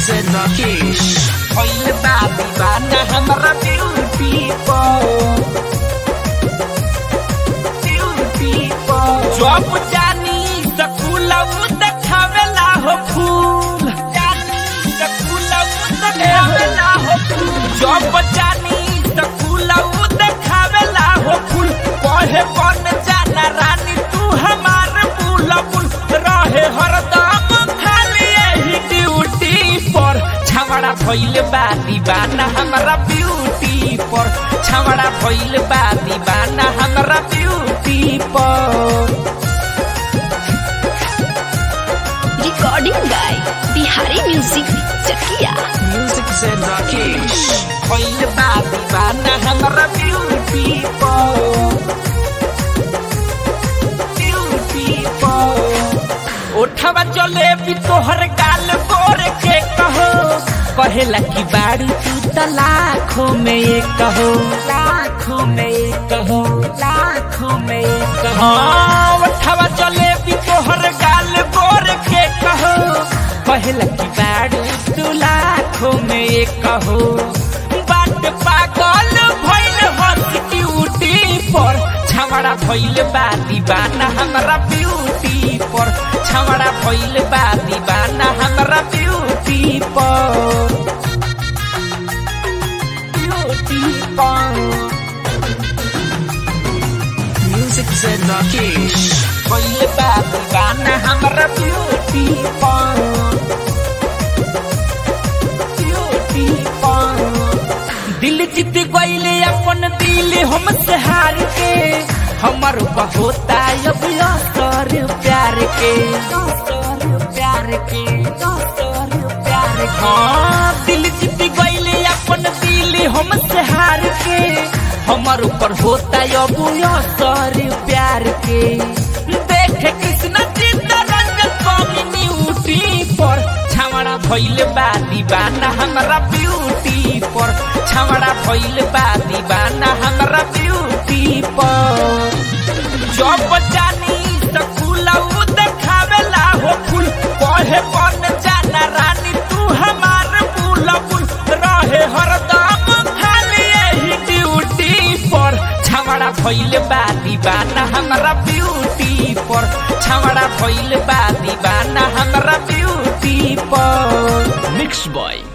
से राकेश भइल बा दीवाना हमरा ब्यूटी जब जानी सकुलऊ देखावेला हो फूल जब जानी सकुलऊ देखावेला हो फूल कहे बन जाना रानी तू हमार बुलबुल रहे हरदम खाली यही ड्यूटी पर छवड़ा भइल बा दीवाना हमरा ब्यूटी पर छवड़ा भइल बा दीवाना हमरा ब्यूटी पर recording by Bihari music Chakiya music से राकेश भइल बा दीवाना हमरा ब्यूटी उठवा चले भी तोहर गाल गोर के कहो कहेला की बाड़ी तू त लाखों में एक कहो लाखों में एक कहो लाखों में एक कहो उठवा चले भी तोहर गाल गोर के कहो कहेला की बाड़ी तू लाखों में एक कहो बाट पागल भइल हंस ड्यूटी पर छवड़ा भइल बा दीवाना हमरा ब्यूटी पर छवड़ा भइल बा दीवाना हमरा ब्यूटी पर म्यूजिक से राकेश भइल बा दीवाना हमरा ब्यूटी पर दिल जीत गइले अपन दिल हमसे हार के हमर होता अब असर प्यार के प्यार के हाँ दिल जीत गइले अपन दिल हमसे हार के हमर ऊपर होता अब असर प्यार के देख कृष्ण चित्तरंजन कम्युनिटी पर छवड़ा भइल बा दीवाना हमरा ब्यूटी पर छवड़ा भइल बा दीवाना हमरा ब्यूटी पर जब जानी सकुलऊ देखावेला हो फूल कहे बन जाना रानी तू हमार बुलबुल रहे हरदम खाली यही ड्यूटी पर छवड़ा भइल बा दीवाना हमरा ब्यूटी पर छवड़ा भइल बा दीवाना हमरा ब्यूटी पर मिक्स बॉय